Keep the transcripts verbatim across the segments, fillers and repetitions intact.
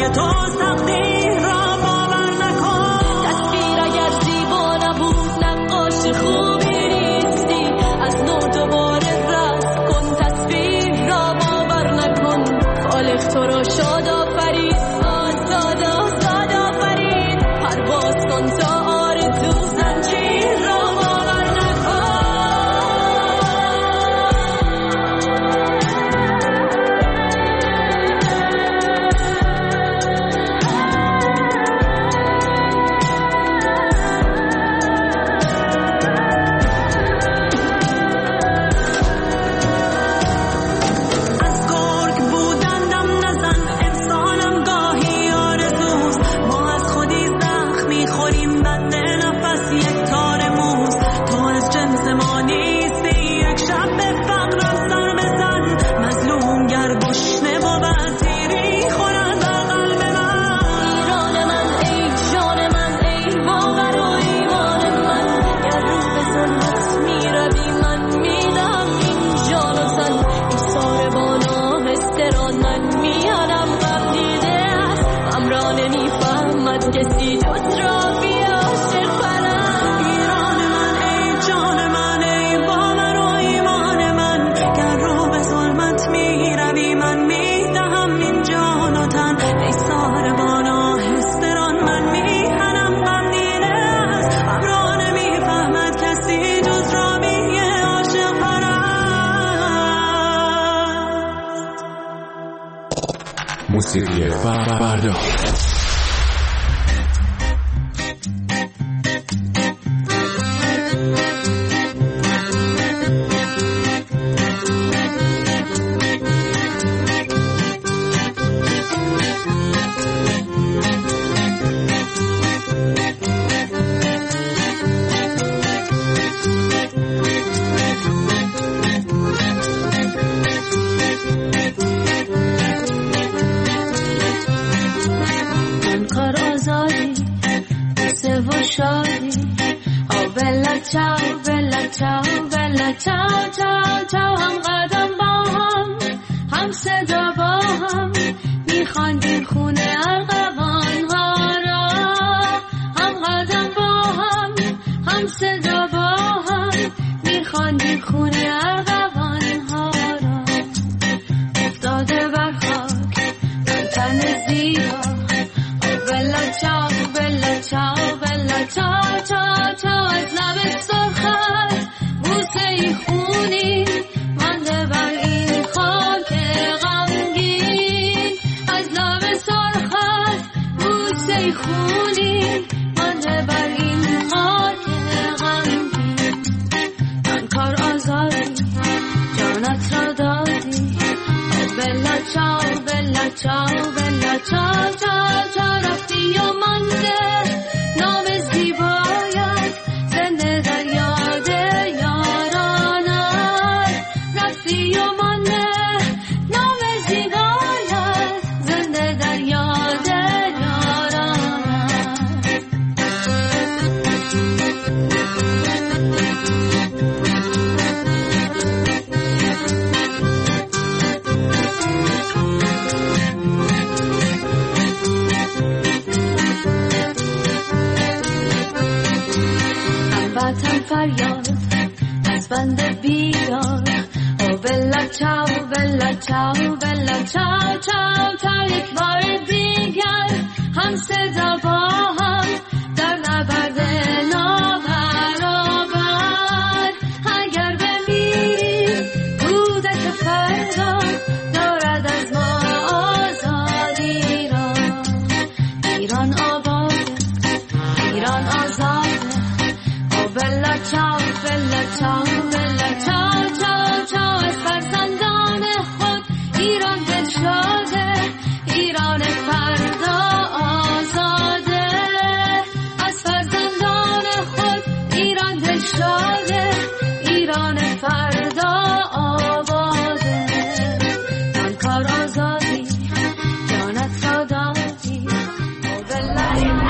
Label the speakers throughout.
Speaker 1: تو تقدیر را باور نکن. تصویر اگر زیبا نبود نقاش خوبی نیستی. از نو دوباره رسم کن تصویر را باور نکن. خالق تو را شاد آفرید آزاد آزاد آفرید. پرواز کن تا آرزو زنجیر را باور نکن. از گرگ بودن دم نزن انسانم گاهی آرزوست. ما از خودی زخم میخوریم بند نفس یک تار موز. تو از جنس ما نیستی یک شب به فقرم سر بزن. مظلوم گر گشنه بود تیری خورد بر قلب من. ایران من ای جان من ای باور و ایمان من. گر رو به ظلمت میروی من میدم این جان و تن. ایثار بانا استران من میانم غم دیده است. امرا نمیفهمد کسی جز را بی عاشق پرست. ایران من ای جان من ای باور و ایمان من. گر رو به ظلمت میروی من میدهم این جان و تن. ایثار بانا استران من میهنم غم دیده است. امرا نمیفهمد کسی جز را بی عاشق پرست.
Speaker 2: موسیقی فردا.
Speaker 3: کار آزادی قصه و شادی. آو بلا چاو بلا چاو بلا چاو چاو چاو. هم قدم با هم هم صدا با هم میخواندیم خونه ارغوان ها را. هم قدم با هم هم صدا با هم میخواندیم خونه ارغوان ها را. افتاده بر خاک من تن زیبا. بلا چاو بلا چاو بلا چاو چاو چاو. از لب سرخت بوسه ای خونی مانده بر این خاک غمگین. از لب سرخت بوسه ای خونی مانده بر این خاک غمگین. من کار آزادی جانت را دادی. بلا چاو بلا چاو بلا چاو چاو چاو. رفتی و مانده نام زیبایت زنده در یاد یارانت. رفتی و مانده نام زیبایت زنده در یاد یارانت. هموطن فریاد از بند بیدار. او بلا چاو بلا چاو بلا چاو چاو چاو. یک بار دیگر هم صدا با هم در نبرد نابرابر. اگر بمیریم کودک فردا دارد از ما آزادی را. ایران آباد ایران آزاد. او بلا چاو بلا چاو بلا چاو چاو چاو. از فرزندان خود ایران دلشاده. ایران فردا آزاده. از فرزندان خود ایران دلشاده. ایران فردا آباده. من کار آزادی جانت را دادی. او بلا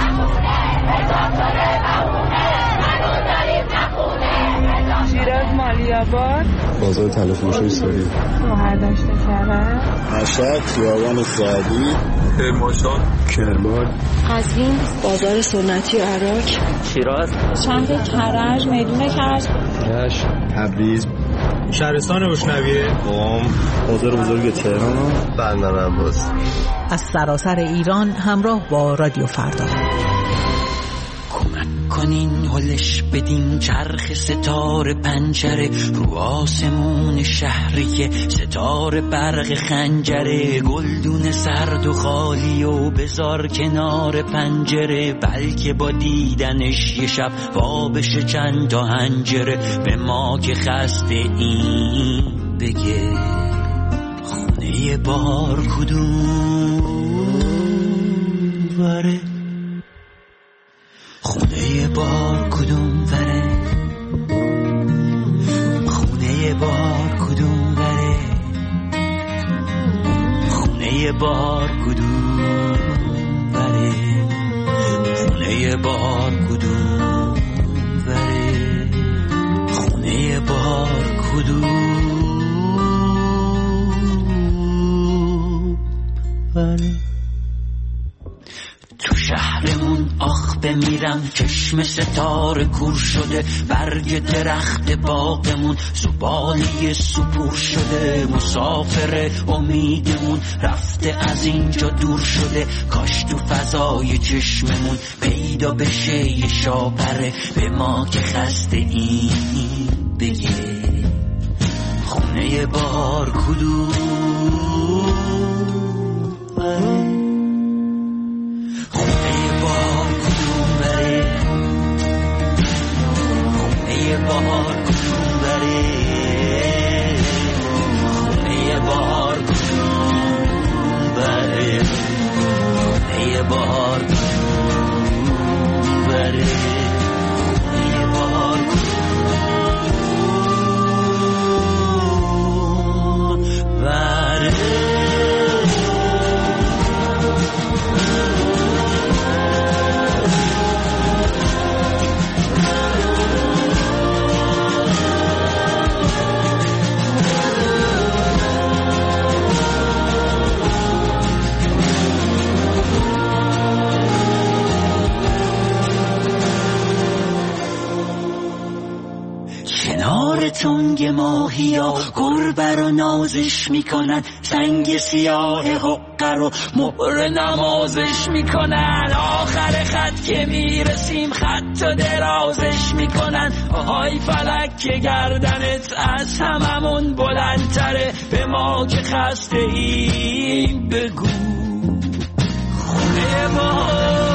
Speaker 4: شیراز مالی آباد
Speaker 2: بازار تلفروشی سوری،
Speaker 4: مهردشت کرد،
Speaker 5: مشهد، خیابان سعدی،
Speaker 2: کرمانشاه، کرمان،
Speaker 6: قزوین، بازار سنتی عراق،
Speaker 7: شیراز،
Speaker 4: شهر کرج، میدون کرج،
Speaker 2: رشت، تبریز،
Speaker 8: شهرستان روشنویه،
Speaker 2: قم، بازار بزرگ تهران،
Speaker 9: بندر عباس.
Speaker 10: از سراسر ایران همراه با رادیو فردا.
Speaker 11: کمک کنین هلش بدین چرخ ستاره پنجره رو آسمون شهری، ستاره برق خنجره، گلدون سرد و خالی و بذار کنار پنجره، بلکه با دیدنش یه شب وا بشه چند تا هنجره. به ما که خسته این بگه خونه بار کدوم وره، خونه بار کدوم وره، خونه بار کدوم وره، خونه بار کدوم وره، خونه بار کدوم وره، خونه بار کدوم وره. تو شهرمون آخ بمیرم، چشم ستاره کور شده، برگ درخت باغمون زباله سپور شده، مسافر امیدمون رفته از اینجا دور شده، کاش تو فضای چشممون پیدا بشه یه شاپره. به ما که خسته این بگه خونه بار کدوم وره، خونه بار کدوم وره، خونه بار کدوم وره، خونه بار کدوم وره، خونه بار کدوم وره، خونه بار کدوم وره. تنگ ماهی ها گربه رو نازش میکنن، سنگ سیاه حقه رو مهر نمازش میکنن، آخر خط که میرسیم خط و درازش میکنن، آهای فلک که گردنت از هممون بلندتره. به ما که خسته ایم بگو خونه ما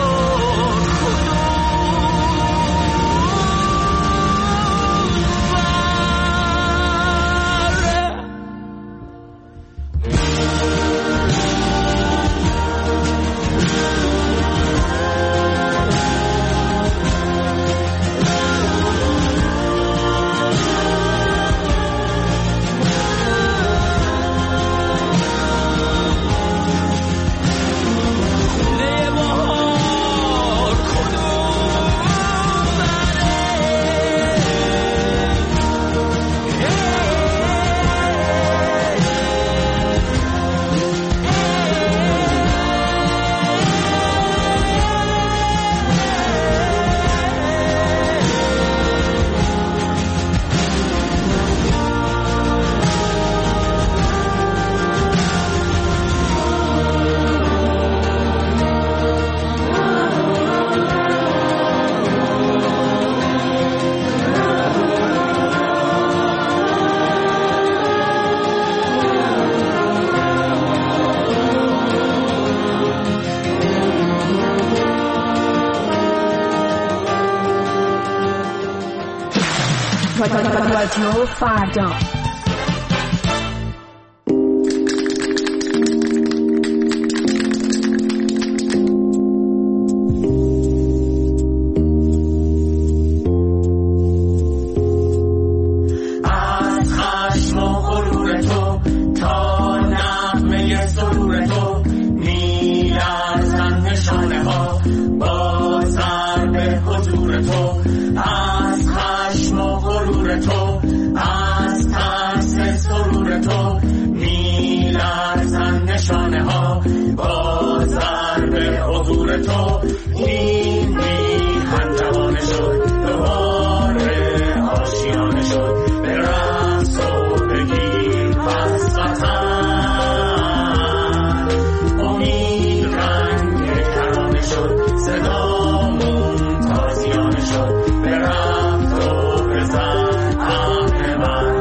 Speaker 4: رادیو فردا.
Speaker 1: از
Speaker 7: نشانه ها با ضرب حضور تو این میهن جوانه شد دوباره آشیانه شد به رقص و بگیر پس وطن امید رنگ کرانه شد صدامون تازیانه شد به رفت و بزن عقل من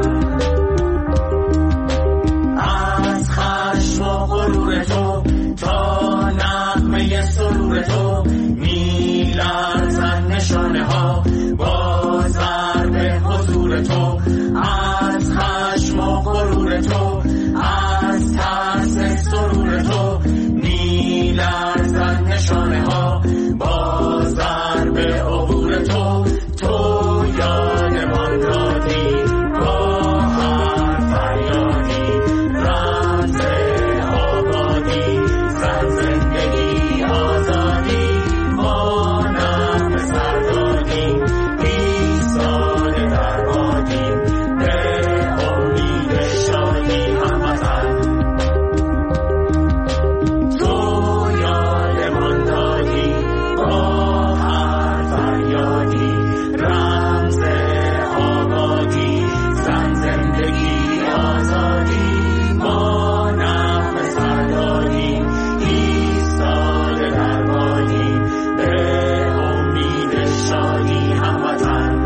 Speaker 7: از خشم و غرور تو تا نغمه سرور تو میلرزن نشانه ها با ضرب حضور تو از خشم و غرور تو از ترس سرور تو میلرزن نشانه ها با ضرب عبور تو تو یادمان دادی با هر فریادی رمز آبادی زن زندگی آزادی ما نفس سر دادیم ایستاده در بادیم به امید شادی هموطن تو یادمان دادی با هر فریادی رمز آبادی زن زندگی آزادی ما نفس سر دادیم ایستاده در بادیم به امید شادی هموطن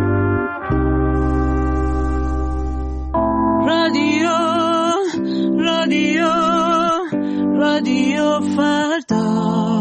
Speaker 1: رادیو رادیو رادیو فردا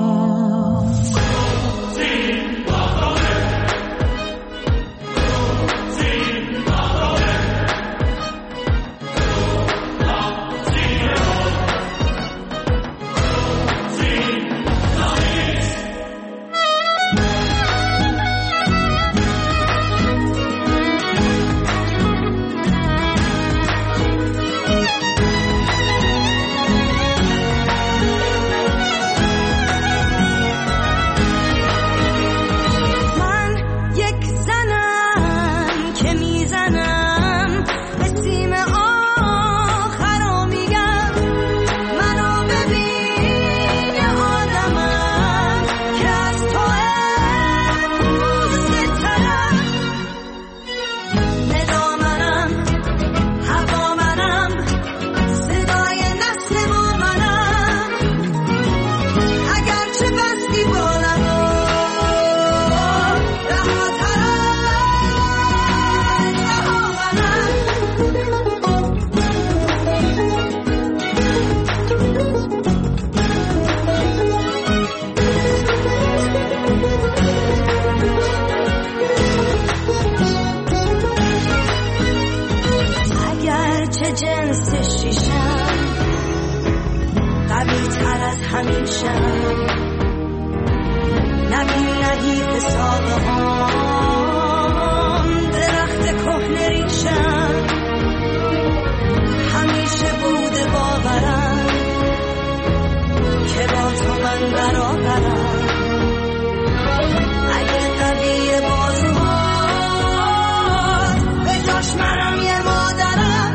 Speaker 3: چه جنس شیشم قوی تر از همیشه نبی ندیف ساقه هم درخت کهنه ریشم همیشه بوده باورم که با تو من برابرم اگه قوی بازوهات به جاش منم یه مادرم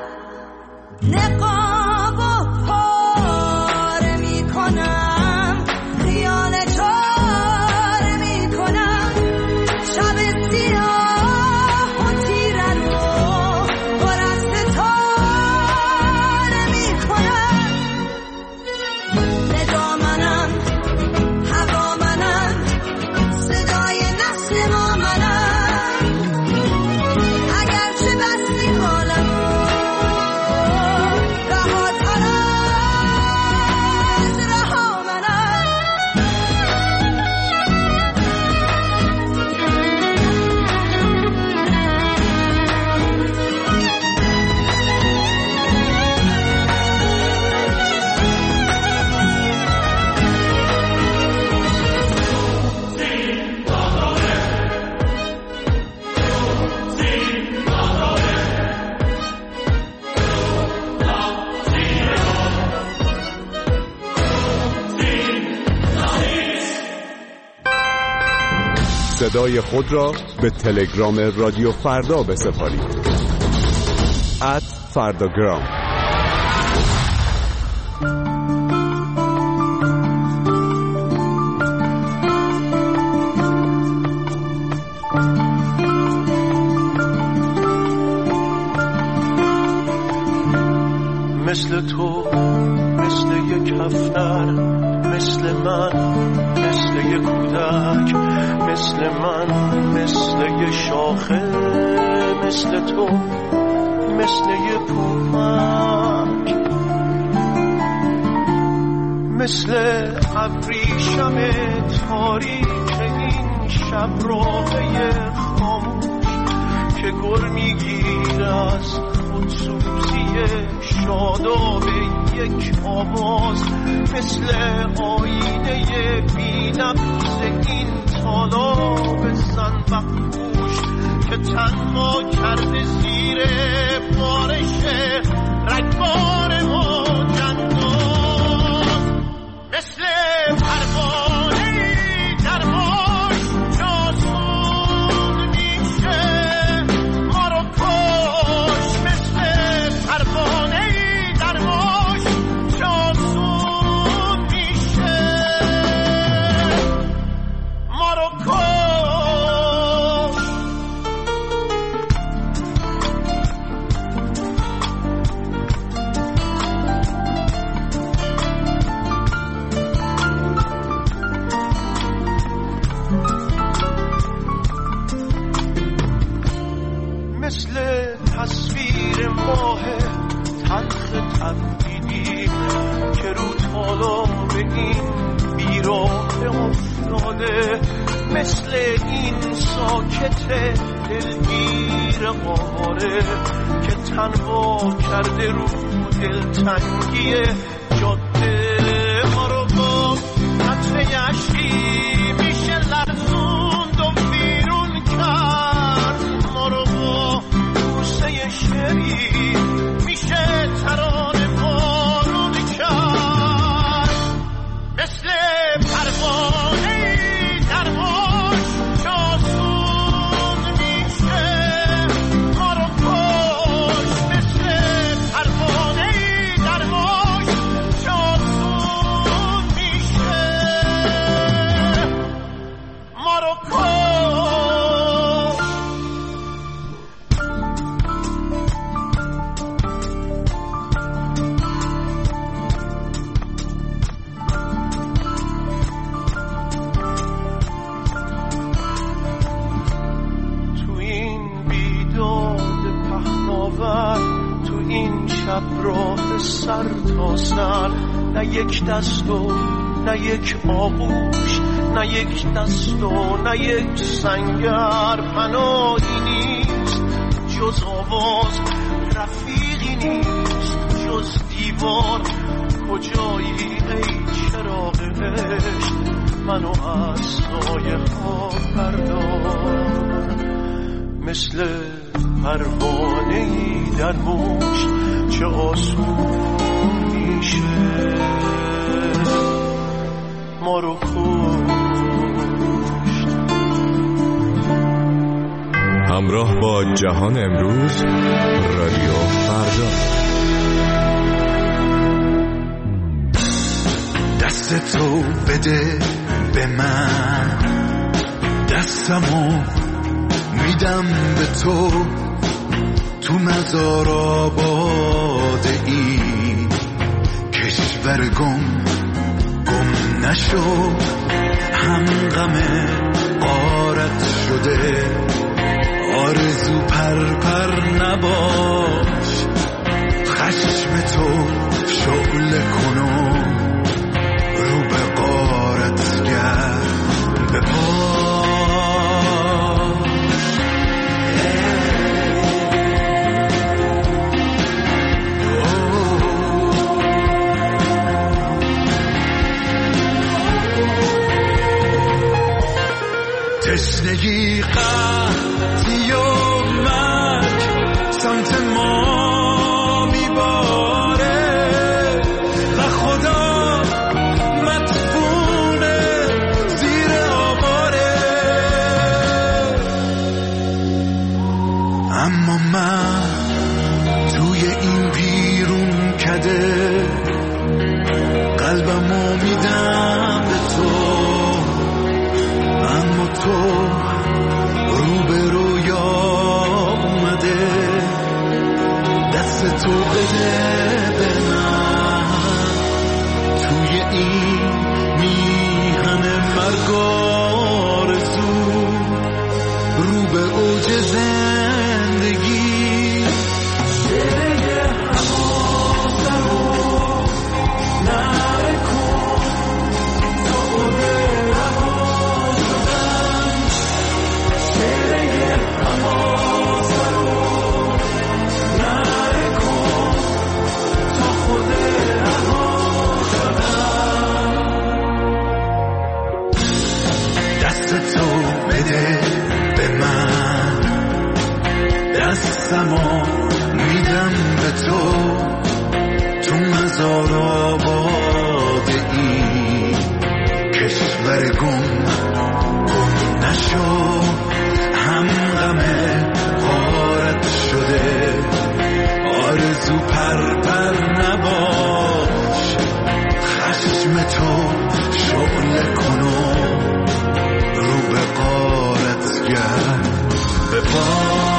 Speaker 3: نقاب و پاره می کنم خیال چاره می کنم شب سیاه و تیرن و پر از ستاره می کنم ندا منم هوا منم صدای نسل ما منم اگرچه بستی حالم
Speaker 9: صدای خود را به تلگرام رادیو فردا بسپارید. ات فرداگرام.
Speaker 12: مثل تو، مثل یک هفتر، مثل من، مثل یک کودک، مثل من، مثل یک شاخه، مثل تو، مثل یک پوپک، مثل ابریشم تاریک این شب راهی خاموش که گر میگیر از خودسوزی شاداب یک آواز، مثل آینه بی نفس این تالاب زنبقپوش که تنها کرده زیر بارش رگبار ما جنداز، مثل پروانه در باش جاسون میشه ما رو کش، مثل پروانه در باش جاسون میشه ما رو کش. مثل تصویر ماه تلخ تبدیدی که رو تالاب این بیراه افتاده، مثل این ساکت دلگیر قاره که تنها کرده رو دلتنگی جاده ما رو با قطره اشکی میشه لرزوند و بیرون کرد، ما رو با بوسه شری میشه ترانه بارون کرد، مثل پروانه در باش جاسون میشه ما رو کش، مثل پروانه در باش جاسون میشه ما رو کش. تو این بیداد پهناور، تو این شب راه سر تا سر، نه یک دست و نه یک آغوش، نه یک دست و نه یک سنگر، پناهی نیست جز آواز، رفیقی نیست جز دیوار، کجایی ای چراغ عشق منو از سایه ها بردار، مثل پروانه‌ای در موش چه آسون میشه ما رو کشت.
Speaker 9: همراه با جهان امروز، رادیو فردا.
Speaker 13: دست تو بده به من، دستمو میدم به تو، تو مزار آباد این کشور گم گم نشو، هم غم غارت شده آرزو پر پر نباش، خشم تو شعله کنو رو به غارت گرد به پا. تشنگی قحطی و مرگ سمت ما میباره و خدا قلبمو میدم به تو، اما تو رو به رویا اومده، دست تو بده به من توی این میهن مرگ آرزو، رو به اوج زندگی. شعره حواسم رو نرکن تا خود رها شدم، شعره حواسم رو نرکن تا خود رها شدم. دست تو بده به من، دستمو میدم به تو، تو مزار آباد این کشور گم گم نشو، هم غم غارت شده آرزو پر پر نباش، خشم تو شعله کنو رو به غارت گرد به پا.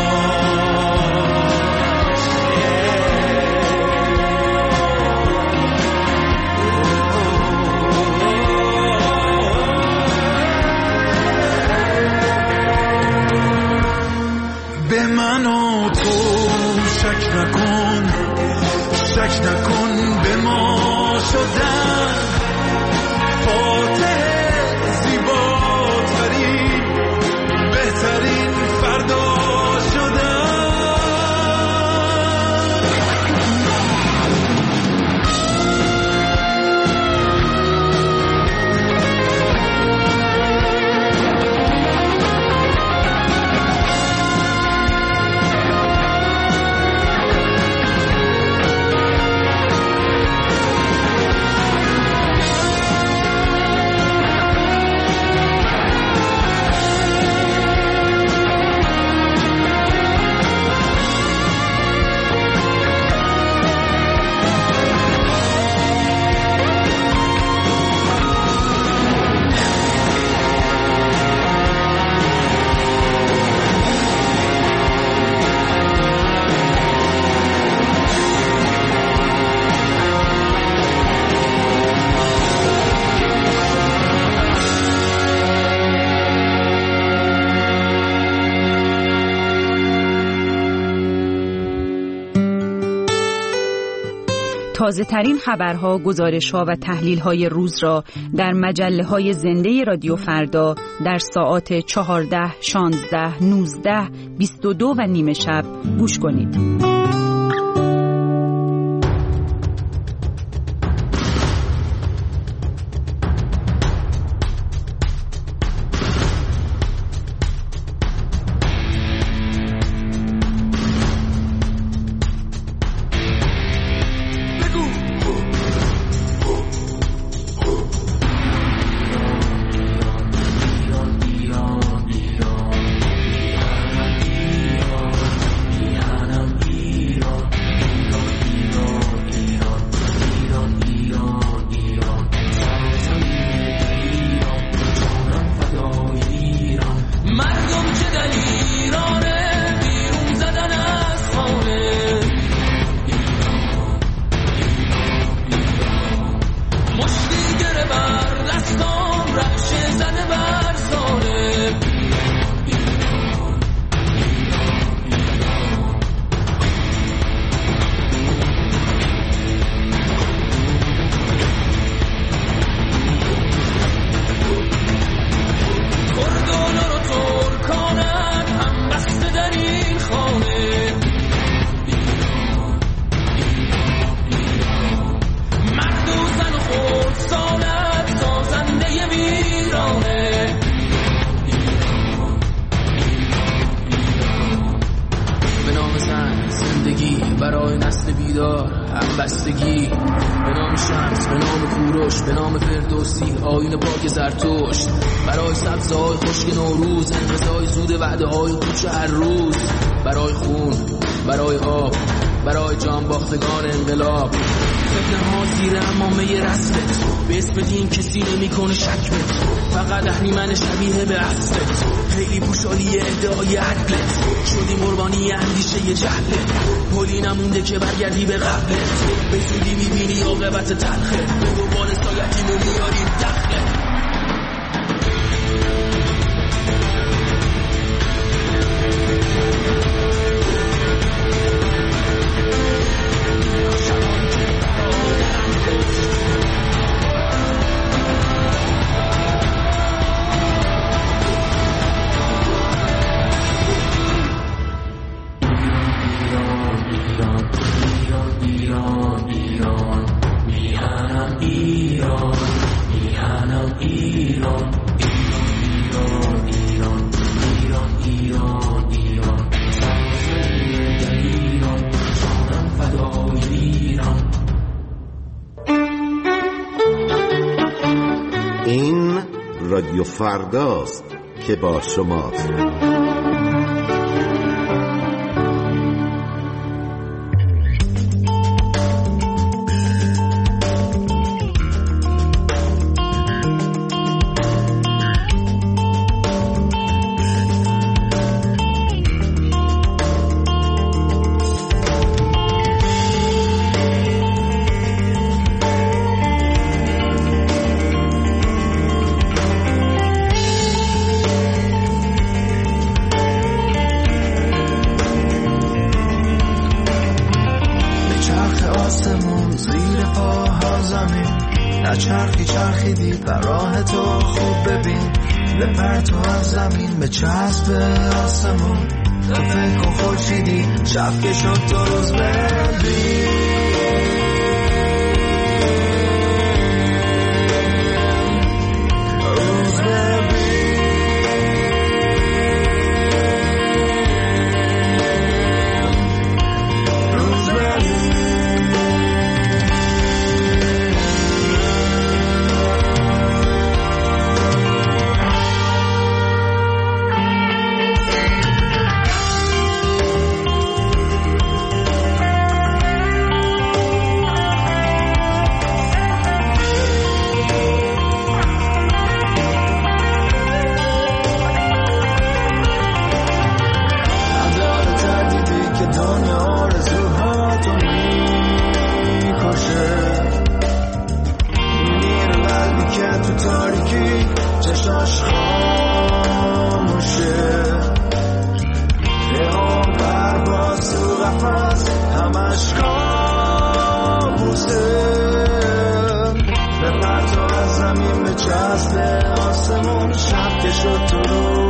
Speaker 13: به من و تو شک نکن، شک نکن به ما شدن، فاتح زیباترین بهترین فردا شدن.
Speaker 14: تازه ترین خبرها، گزارش‌ها و تحلیل‌های روز را در مجله‌های زنده رادیو فردا در ساعات چهارده، شانزده، نوزده، بیست و دو و نیمه شب گوش کنید.
Speaker 15: بستگی به نام شمس، به نام کوروش، به نام فردوسی، آیین پاک زرتشت، برای سبزهای خشک نوروز، انقضای زود وعده های کوچ هر روز، برای خون، برای آب، برای جان باختگان انقلاب، فتنه ها زیر امامه رسمت، به اسم دین کسی نمی کنه شک بت، فقط اهلی من شبیه به اصلت، خیلی پوشالی ادعای عدلت، شدی قربانی اندیشه جهلت، پلی نمونده که برگردی به قبلت، به زودی میبینی عاقبت تلخه، به دنبال سایتیمو میاریم دخله.
Speaker 16: این رادیو فرداست که با شماست.
Speaker 13: چرخی چرخیدی بر راه تو خوب ببین، بپر تو از زمین به چسب آسمون، تو فکر و خورشیدی شب که شد تو روز ببین. روز ببین روز ببین چشاش خاموشه، ره پرواز تو قفس همش کابوسه، به پرتو از زمین به چسب آسمون، شب که شد تو رو